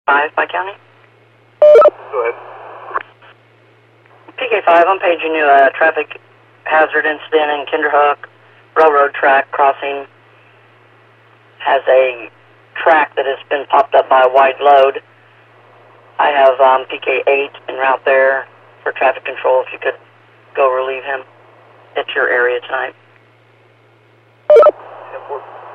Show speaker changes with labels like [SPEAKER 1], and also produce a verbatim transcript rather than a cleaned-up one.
[SPEAKER 1] five by county.
[SPEAKER 2] Go ahead.
[SPEAKER 1] P K five, I'm paging you a traffic hazard incident in Kinderhook. Railroad track crossing has a track that has been popped up by a wide load. I have um, P K eight en route there for traffic control if you could go relieve him. It's your area tonight.
[SPEAKER 2] ten four.